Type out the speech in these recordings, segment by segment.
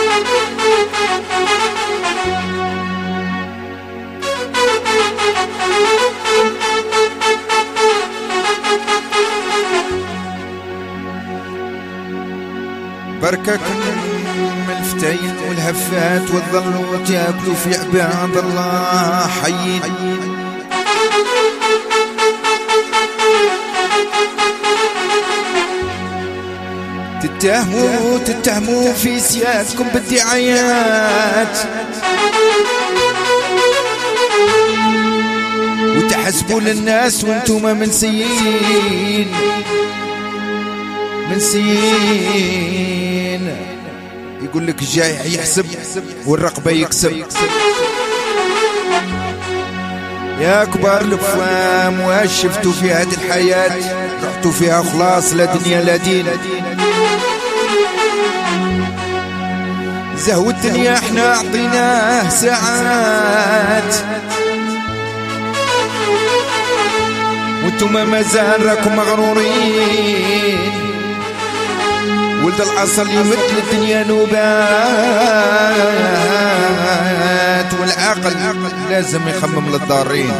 برككم الفتين والهفات والظلوت ياكلوا في عباد الله حيين. تتهموا في سيادتكم بالدعايات وتحسبوا للناس وانتم منسيين يقول لك الجايع يحسب والرقبة يكسب. يا كبار الفام واش شفتوا في هذه الحياة رحتوا فيها خلاص لا دنيا لا دين. زهو الدنيا احنا اعطيناه ساعات وانتم مازال راكم مغرورين. ولد الاصل يمد للدنيا نوبات والعقل لازم يخمم للضارين.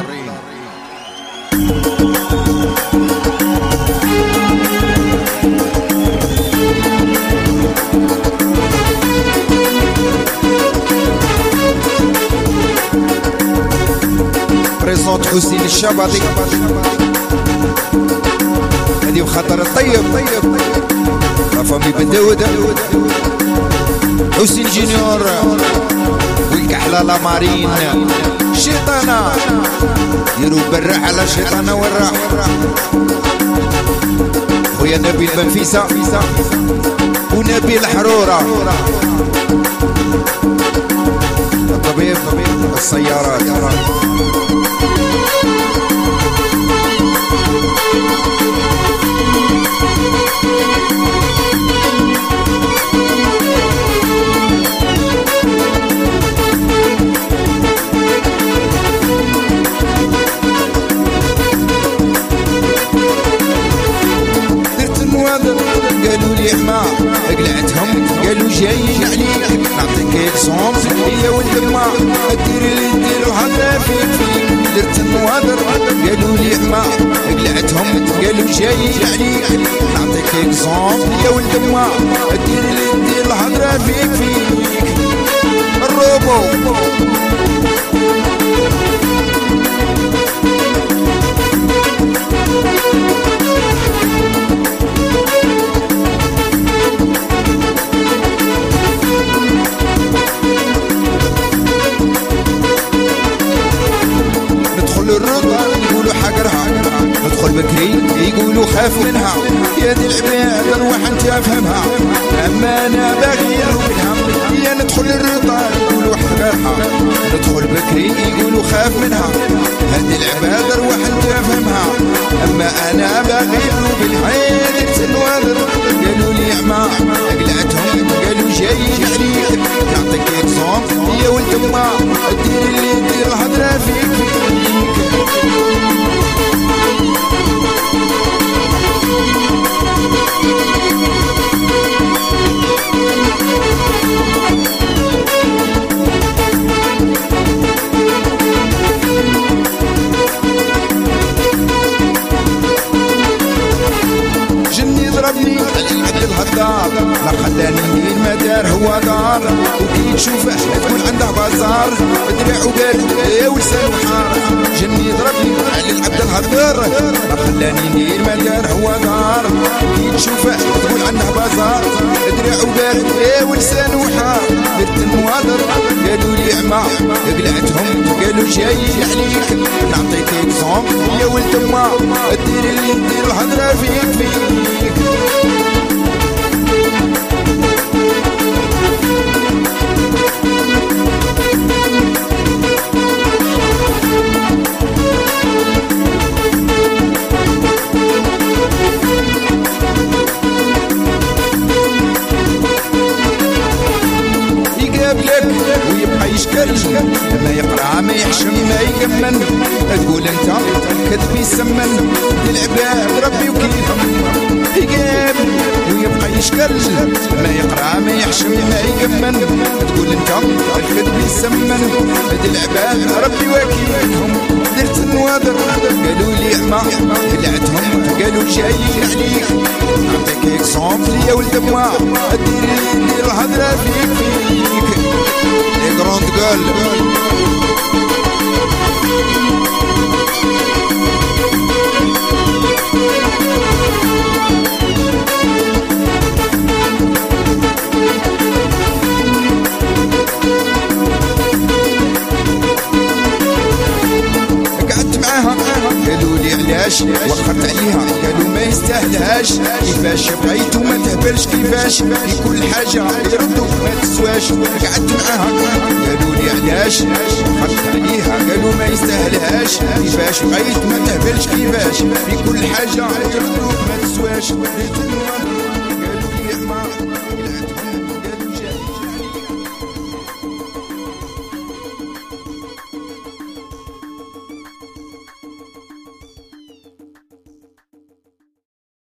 بريزونت حسين الشباطي هذه بخاطر الطيب فامي بن داود حسين جونيور والكحلة لامارين شيطانة يروب بالراح على شيطانة والراح. خويا نبيل بنفيسة ونبيل حرورة الطبيب السيارات. قالوا لي حما قلعتهم قالوا جايين عليك نعطيك اكزومبل هي والدماء دير اللي نديرو هذا فيك درت النوادر. قالوا لي حما قلعتهم قالوا جايين عليك نعطيك اكزومبل هي والدماء دير اللي نديرو هذا فيك الروبو. يقولوا حقرها ندخل بكري يقولوا خاف منها يا دي العباد روح انت افهمها اما انا باغي منها يا ندخل الرضا يقولوا حقرها ندخل بكري يقولوا خاف منها هذه العباد روح انت افهمها اما انا باغي بالعين الوادر. قالوا لي عما قلعتهم قالوا جايين عليك نعطيك اكزومبل يا ولد ما دير اللي ندير الهضره فيك. جني ضربني على الهدار لا خلاني ندير ما دار هو دار وكي تشوفه تقول عنده بازار دراع وبارد ولسان وحار. جني ضربني على العبد الهدار لا خلاني ندير ما دار هو دار وكي تشوفه تقول عنده بازار دراع وبارد ولسان وحار. درت النوادر قالوا لي عما قلعتهم قالوا جايين عليك نعطيك اكزومبل يا ولد ما دير اللي ندير الهضره فيك. ويبقى يشكر ما يقرا ما يحشم ما يكمل تقول انت كذب يسمن العباد ربي وكيفهم يقابل ويبقى يشكل ما يقرا ما يحشم ما يقمن تقول انت الخدم يسمن هاد العباد ربي وكيلهم درت النوادر قالوا لي ما بلعتهم قالوا جايين عليك نعطيك اكزومبل يا ولد ما دير الهضره فيك لي كروند قال قالوا لي علاش وخرت عليها قالوا ما يستاهلهاش كيفاش بغيت وما تهبلش كيفاش في كل حاجه يردوا ما تسواش قعدت معاها قالوا لي علاش وخرت عليها قالوا ما يستاهلهاش كيفاش بغيت وما تهبلش كيفاش في كل حاجه يردوا ما تسواش